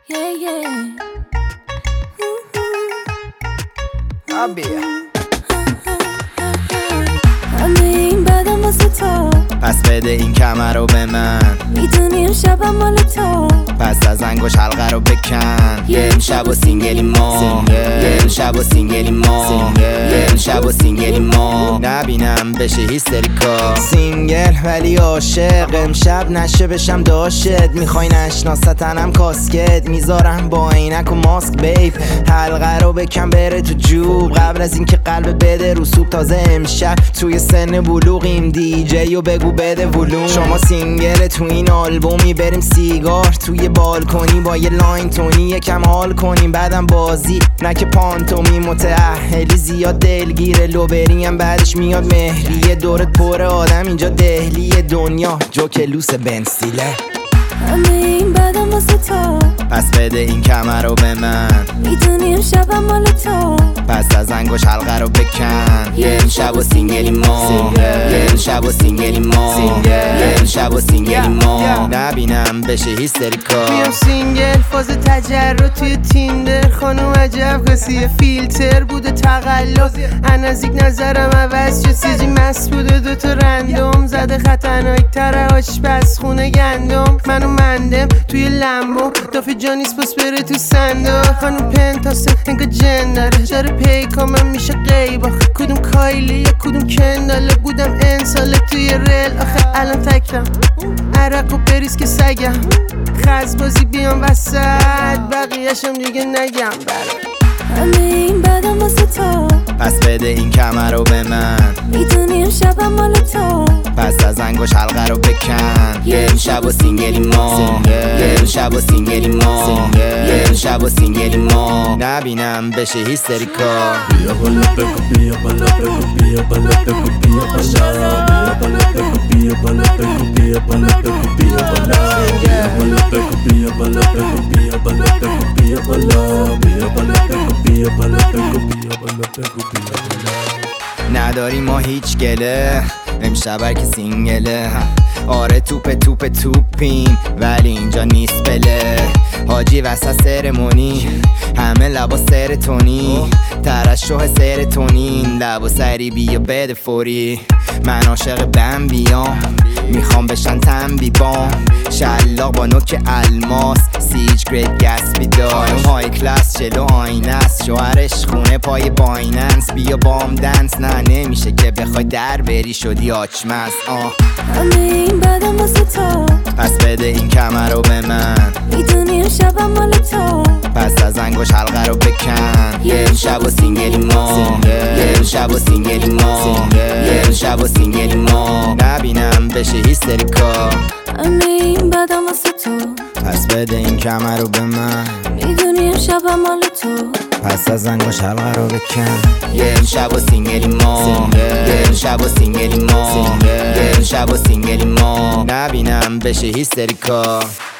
همه این بدم واسه تو، پس بده این کمر رو به من. میدونی امشبم مال تو، پس از انگوش حلقه رو بکن. یه امشب و سینگلی ما، یه امشب و سینگلی ما، یه امشب و سینگلی ما. نبینم بشه هیستریکا. سینگل ولی عاشق، امشب نشه بشم داشت. میخوای نشناستنم کاسکت، میذارم با عینک و ماسک بیب. حلقه رو بکن بره تو جوب، قبل از اینکه قلب بده رو سوب. تازه امشب توی سن بلوغیم، دی و بگو بده ولوم. شما سینگل تو این آلبومی، بریم سیگار توی بالکنی با یه لاین تونی، یکم حال کنیم بعدم بازی نه که پانتومی. متأهلی زیاد دلگیره، لوبریم بعدش میاد مهریه. دورت پر آدم اینجا دهلی دنیا، جوکلوس بنسیله. همه این بدم واسه تو، پس بده این کمر رو به من. میدونی امشبم مال تو، پس از انگوش حلقه رو بکن. یه امشب و سینگلی ما، یه امشب و سینگلی ما، یه امشب و سینگلی ما. نبینم بشه هیستریکا. میام سینگل فاز تجرد توی تیندر. خانم عجب قصیه فیلتر بوده تقلب. نزدیک نظرم عوض شد، سیجی مست بوده دوتا رندوم. زده خطرناک تره آشپز خونه گندم. منو مندم توی لمبو، دافی جانیس پس بره تو صندوق. خانم پنتاسه انگا جن داره پیکامم میشه قیبا. کدوم کایلی یا کدوم کنداله، بودم انساله توی ریل. آخه الان تکم عرق و بریز که سگم. خزبازی بیام وسط، بقیهشم دیگه نگم برای. همه این بدم واسه تو، پس بده این کمر رو به من. میدونی امشبم مال تو، پس از انگوش حلقه رو بکن. یه امشب و سینگلی ما، یه امشب و سینگلی ما، یه امشب و سینگلی ما. نبینم بشه هیستریکا. بیا بالا بگو، بیا بالا بگو، بیا بالا بگو، بیا بالا. بیا بالا بگو، بیا بالا بگو، بیا بالا بگو، بیا بالا. بیا بالا بگو، بیا بالا بگو، بیا بالا بگو، بیا بالا. بیا بالا بگو، بیا بالا بگو، بیا بالا بگو، بیا بالا. نداری ما هیچ گله، امشب هر که سینگله. آره توپیم ولی اینجا نیست بله. حاجی وسط سرمونی، همه لبا سرتونی. ترشح سرتونین، لبا سری بیا بده فوری. من عاشق بمبیام، میخوام بشن تنبی بام. شلاق با نوک الماس، سیج گریت گسبی دارم. های کلاس جلو آینه است، شوهرش خونه پای بایننس. بیا بام دنس، نه نمیشه که بخوای در بری شدی آچمز. همه این بدم واسه تو، پس بده این کمر رو به من. میدونی امشبم مال تو، پس از انگوش حلقه رو بکن. یه امشب و سینگلی ما، یه امشب و سینگلی ما، یه امشب و سینگلی ما. نبینم بشه هیستریکا. همه این بدم واسه تو، پس بده این کمر رو به من. میدونی امشبم مال تو، پس از انگوش حلقه رو بکن. یه امشب و سینگلی ما، یه امشب و سینگلی ما، یه امشب و سینگلی ما. نبینم بشه هیستریکا.